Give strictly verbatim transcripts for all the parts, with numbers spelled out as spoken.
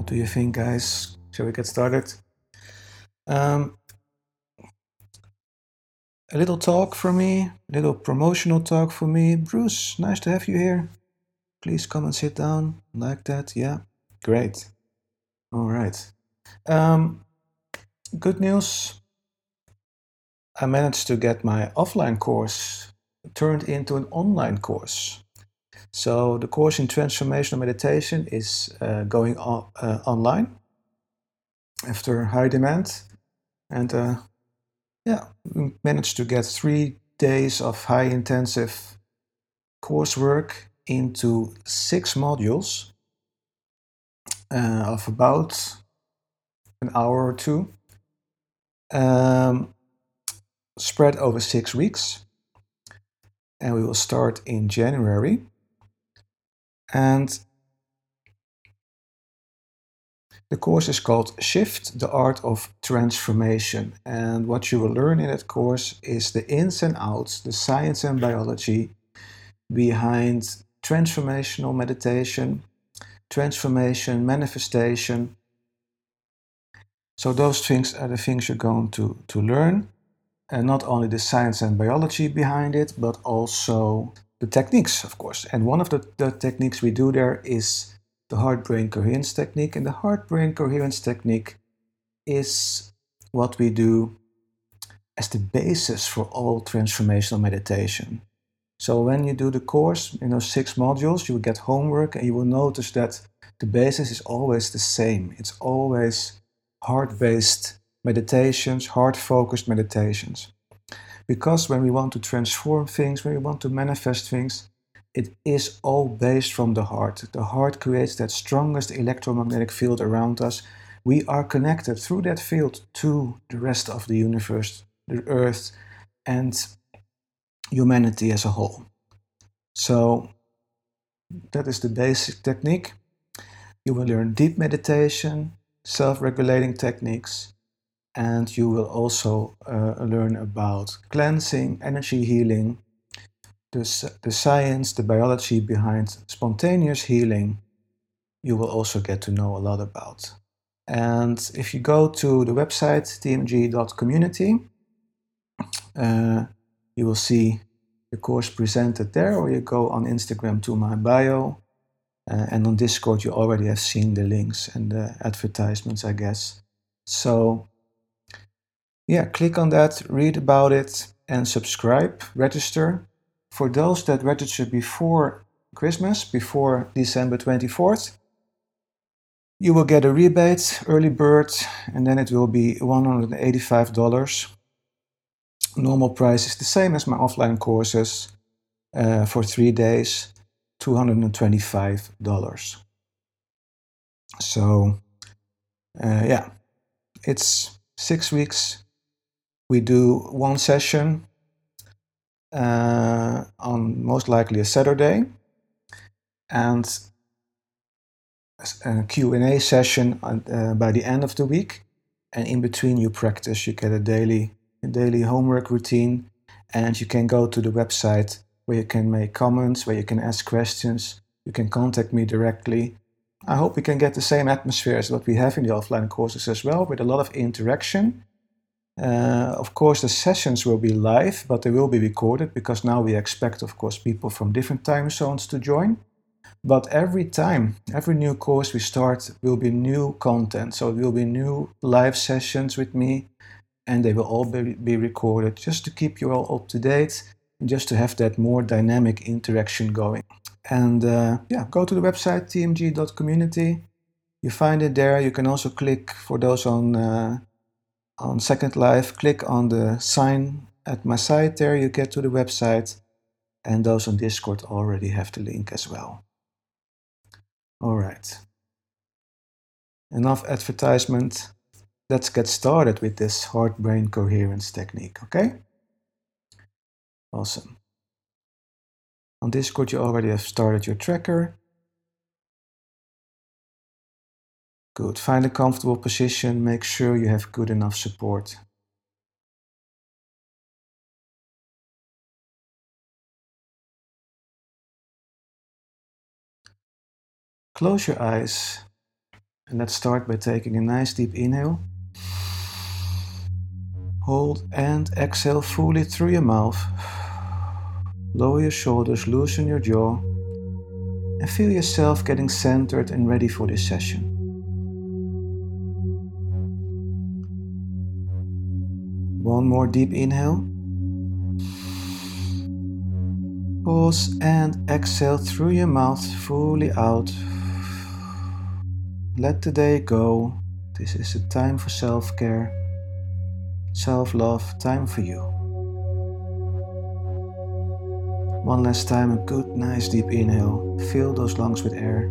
do you think, guys? Shall we get started? Um, a little talk from me, a little promotional talk for me. Bruce, nice to have you here. Please come and sit down like that. Yeah, great. All right. Um, good news. I managed to get my offline course turned into an online course. So the course in transformational meditation is uh, going on, uh, online after high demand. And uh, yeah, we managed to get three days of high intensive coursework into six modules uh, of about an hour or two, um, spread over six weeks. And we will start in January. And the course is called Shift, the Art of Transformation. And what you will learn in that course is the ins and outs, the science and biology behind transformational meditation, transformation, manifestation. So those things are the things you're going to, to learn. And not only the science and biology behind it, but also the techniques, of course. And one of the, the techniques we do there is the heart-brain coherence technique. And the heart-brain coherence technique is what we do as the basis for all transformational meditation. So when you do the course in those six modules, you will get homework and you will notice that the basis is always the same. It's always heart-based meditations, heart-focused meditations. Because when we want to transform things, when we want to manifest things, it is all based from the heart. The heart creates that strongest electromagnetic field around us. We are connected through that field to the rest of the universe, the earth, and humanity as a whole. So that is the basic technique. You will learn deep meditation, self-regulating techniques, and you will also uh, learn about cleansing, energy healing, the, the science, the biology behind spontaneous healing. You will also get to know a lot about. And if you go to the website t m g dot community, uh, you will see the course presented there, or you go on Instagram to my bio, uh, and on Discord you already have seen the links and the advertisements, I guess. So yeah, click on that, read about it, and subscribe, register. For those that registered before Christmas, before December twenty-fourth, you will get a rebate, early bird, and then it will be one hundred eighty-five dollars. Normal price is the same as my offline courses uh, for three days, two hundred twenty-five dollars. So uh, yeah, it's six weeks. We do one session uh, on most likely a Saturday, and a Q and A session on, uh, by the end of the week. And in between you practice, you get a daily, a daily homework routine, and you can go to the website where you can make comments, where you can ask questions, you can contact me directly. I hope we can get the same atmosphere as what we have in the offline courses as well, with a lot of interaction. Uh, of course, the sessions will be live, but they will be recorded, because now we expect, of course, people from different time zones to join. But every time, every new course we start will be new content. So it will be new live sessions with me, and they will all be, be recorded, just to keep you all up to date and just to have that more dynamic interaction going. And uh, yeah, go to the website t m g dot community. You find it there. You can also click, for those on uh, on Second Life, click on the sign at my site there. You get to the website, and those on Discord already have the link as well. All right. Enough advertisement. Let's get started with this heart-brain coherence technique, okay? Awesome. On Discord, you already have started your tracker. Good. Find a comfortable position. Make sure you have good enough support. Close your eyes And let's start by taking a nice deep inhale. Hold and exhale fully through your mouth. Lower your shoulders, loosen your jaw, and feel yourself getting centered and ready for this session. One more deep inhale. Pause and exhale through your mouth, fully out. Let the day go. This is a time for self-care, self-love, time for you. One last time, a good, nice deep inhale. Fill those lungs with air.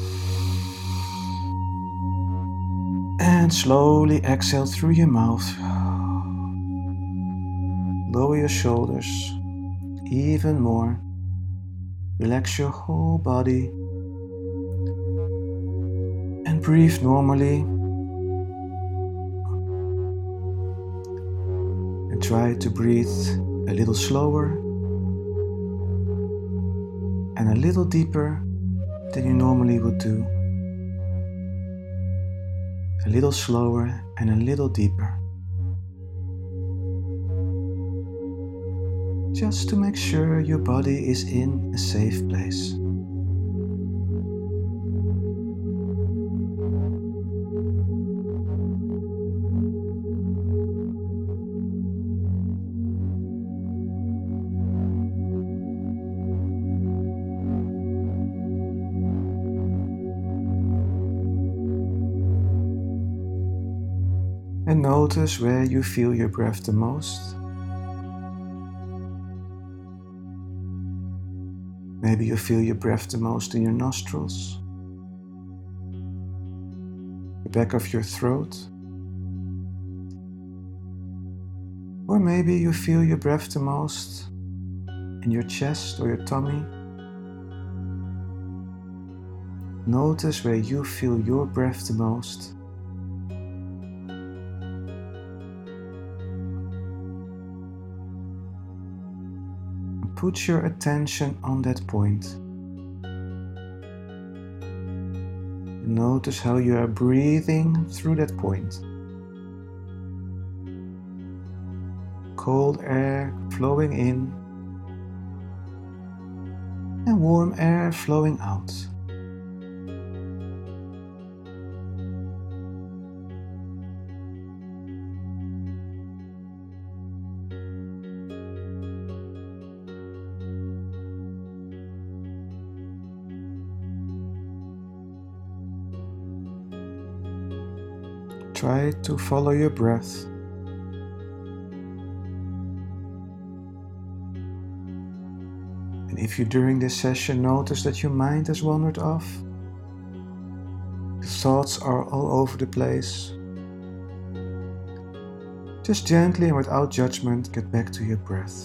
And slowly exhale through your mouth. Lower your shoulders even more. Relax your whole body. And breathe normally. And try to breathe a little slower and a little deeper than you normally would do. A little slower and a little deeper. Just to make sure your body is in a safe place. And notice where you feel your breath the most. Maybe you feel your breath the most in your nostrils, the back of your throat. Or maybe you feel your breath the most in your chest or your tummy. Notice where you feel your breath the most. Put your attention on that point. Notice how you are breathing through that point. Cold air flowing in and warm air flowing out. Try to follow your breath. And if you during this session notice that your mind has wandered off, the thoughts are all over the place, just gently and without judgment get back to your breath.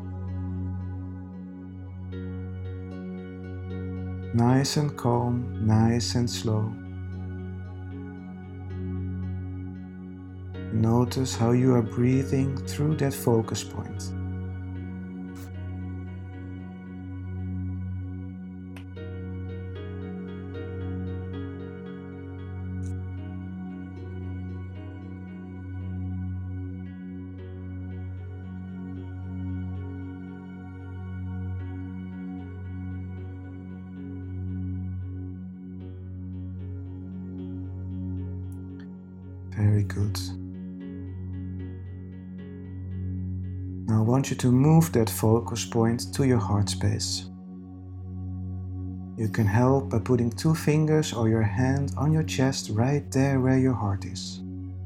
Nice and calm, nice and slow. Notice how you are breathing through that focus point. Very good. Now I want you to move that focus point to your heart space. You can help by putting two fingers or your hand on your chest right there where your heart is.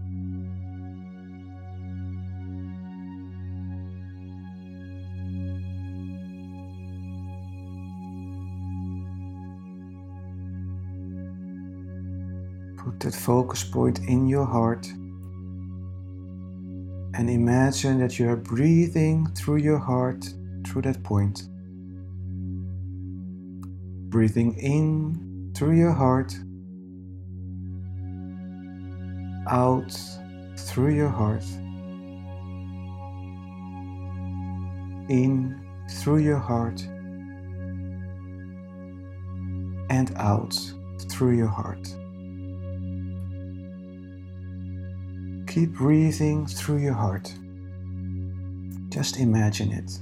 Put that focus point in your heart. And imagine that you are breathing through your heart, through that point. Breathing in through your heart, out through your heart, in through your heart, and out through your heart. Keep breathing through your heart. Just imagine it.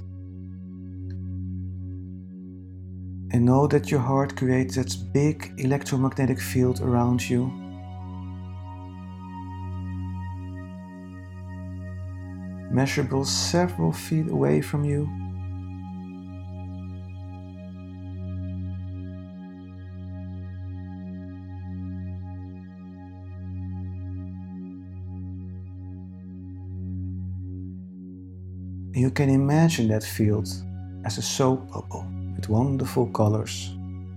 And know that your heart creates that big electromagnetic field around you. Measurable several feet away from you. You can imagine that field as a soap bubble with wonderful colors.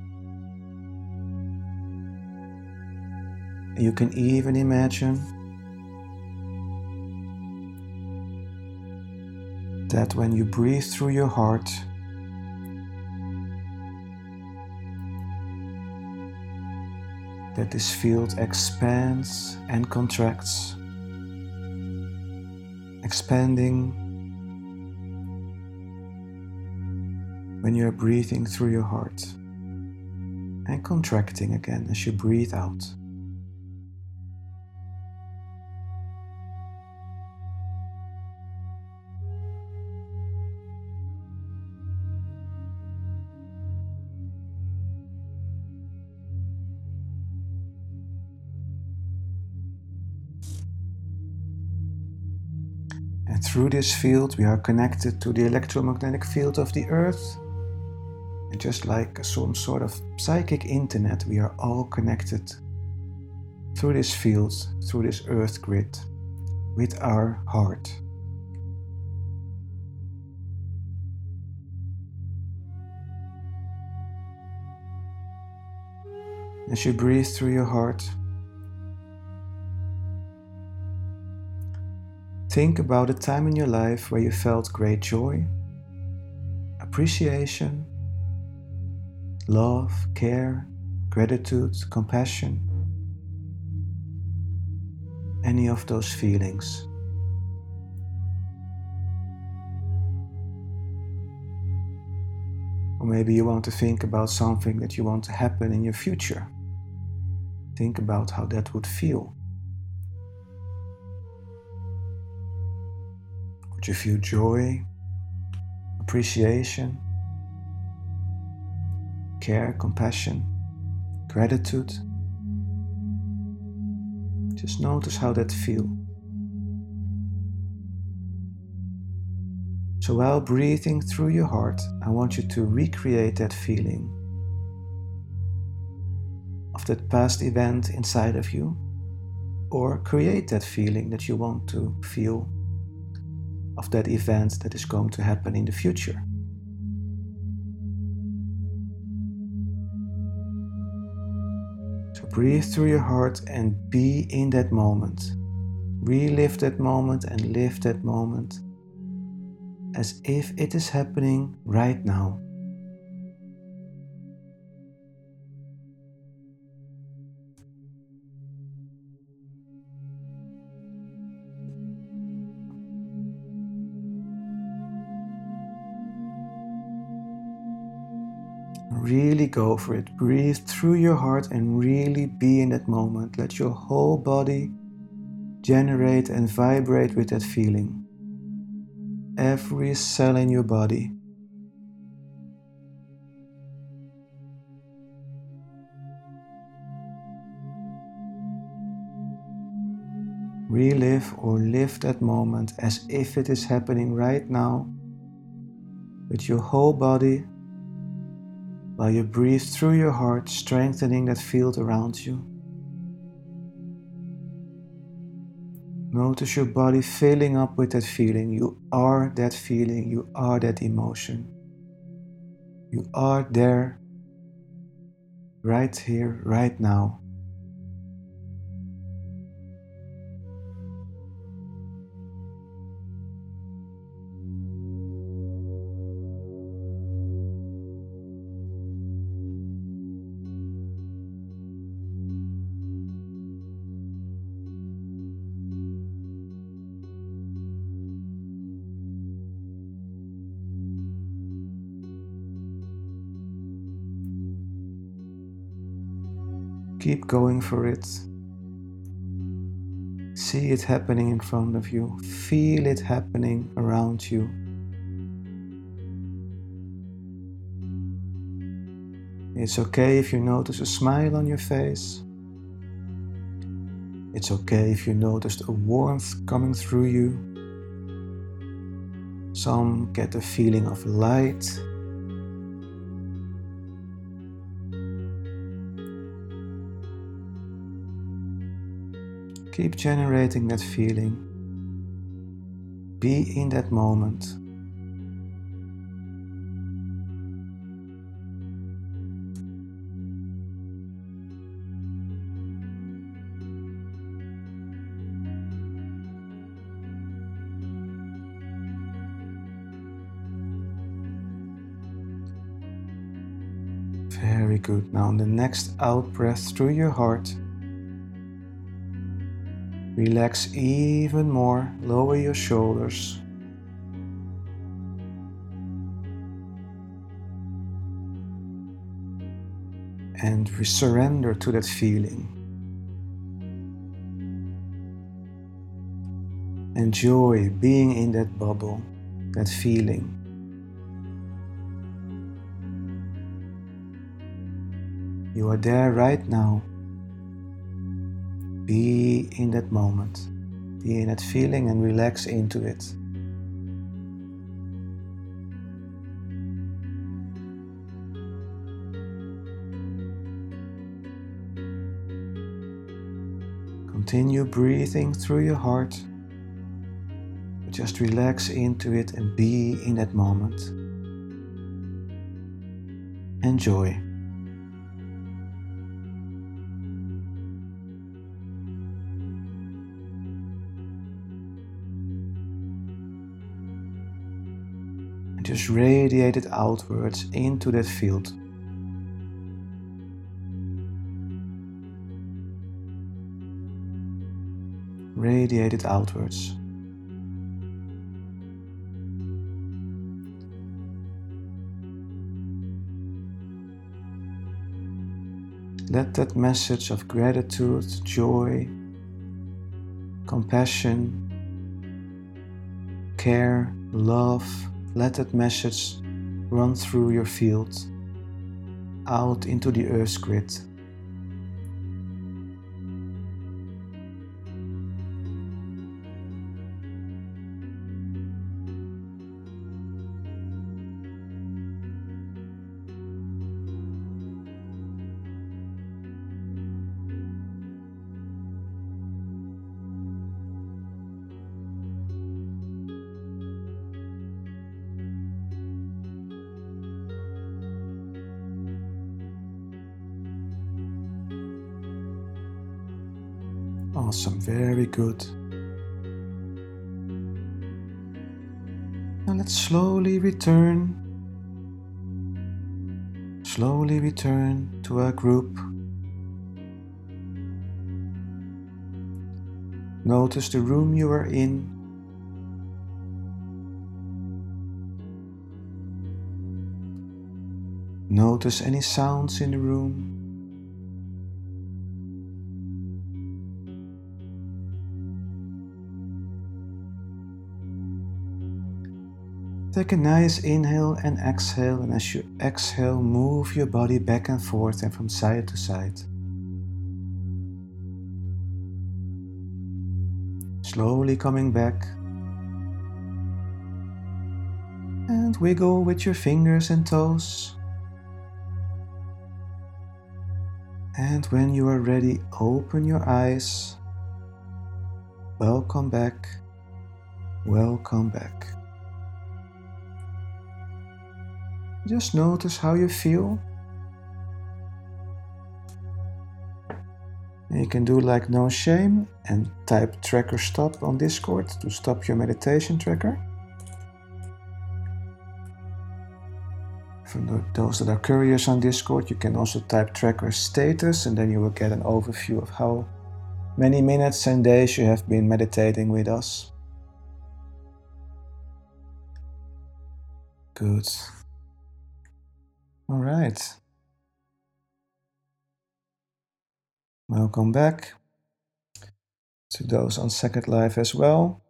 You can even imagine that when you breathe through your heart, that this field expands and contracts, expanding when you are breathing through your heart, and contracting again as you breathe out. And through this field we are connected to the electromagnetic field of the earth. And just like some sort of psychic internet, we are all connected through this field, through this earth grid, with our heart. As you breathe through your heart, think about a time in your life where you felt great joy, appreciation, love, care, gratitude, compassion. Any of those feelings. Or maybe you want to think about something that you want to happen in your future. Think about how that would feel. Would you feel joy, appreciation, care, compassion, gratitude? Just notice how that feels. So while breathing through your heart, I want you to recreate that feeling of that past event inside of you, or create that feeling that you want to feel of that event that is going to happen in the future. So breathe through your heart and be in that moment. Relive that moment and live that moment as if it is happening right now. Really go for it. Breathe through your heart and really be in that moment. Let your whole body generate and vibrate with that feeling. Every cell in your body. Relive or live that moment as if it is happening right now with your whole body, while you breathe through your heart, strengthening that field around you. Notice your body filling up with that feeling. You are that feeling, you are that emotion. You are there, right here, right now. Keep going for it. See it happening in front of you. Feel it happening around you. It's okay if you notice a smile on your face. It's okay if you noticed a warmth coming through you. Some get a feeling of light. Keep generating that feeling. Be in that moment. Very good. Now on the next out breath through your heart, relax even more, lower your shoulders. And surrender to that feeling. Enjoy being in that bubble, that feeling. You are there right now. Be in that moment. Be in that feeling and relax into it. Continue breathing through your heart. Just relax into it and be in that moment. Enjoy. And just radiate it outwards into that field. Radiate it outwards. Let that message of gratitude, joy, compassion, care, love, let that message run through your field, out into the earth's grid. Awesome, very good. Now let's slowly return, slowly return to our group. Notice the room you are in. Notice any sounds in the room. Take a nice inhale and exhale, and as you exhale, move your body back and forth and from side to side. Slowly coming back. And wiggle with your fingers and toes. And when you are ready, open your eyes. Welcome back. Welcome back. Just notice how you feel. And you can do like no shame and type tracker stop on Discord to stop your meditation tracker. For those that are curious on Discord, you can also type tracker status and then you will get an overview of how many minutes and days you have been meditating with us. Good. All right. Welcome back. to those on Second Life as well.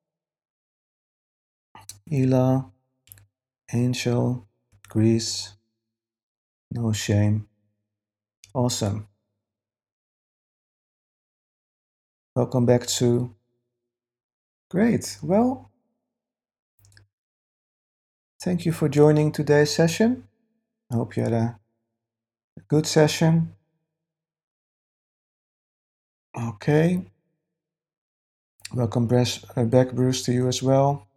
Ela, Angel, Greece, no shame. Awesome. Welcome back to. Great. Well, thank you for joining today's session. I hope you had a good session. Okay. Welcome back, Bruce, to you as well.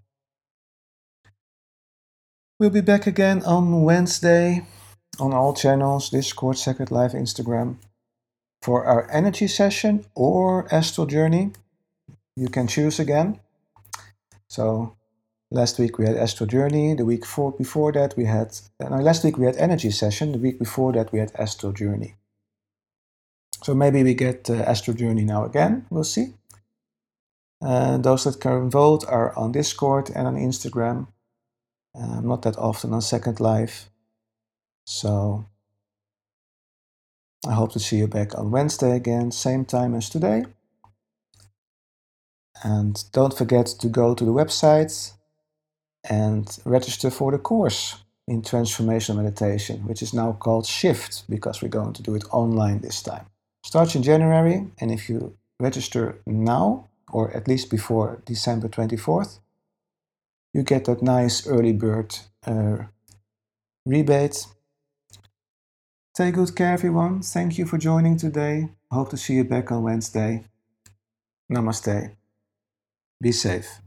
We'll be back again on Wednesday on all channels, Discord, Second Life, Instagram, for our energy session or astral journey. You can choose again. So last week we had astral journey. The week four, before that we had, no, last week we had energy session. The week before that we had astral journey. So maybe we get uh, astral journey now again. We'll see. Uh, those that can vote are on Discord and on Instagram. Uh, not that often on Second Life. So I hope to see you back on Wednesday again, same time as today. And don't forget to go to the website and register for the course in Transformational Meditation, which is now called Shift, because we're going to do it online this time. Starts in January, and if you register now, or at least before December twenty-fourth, you get that nice early bird uh, rebate. Take good care, everyone. Thank you for joining today. Hope to see you back on Wednesday. Namaste. Be safe.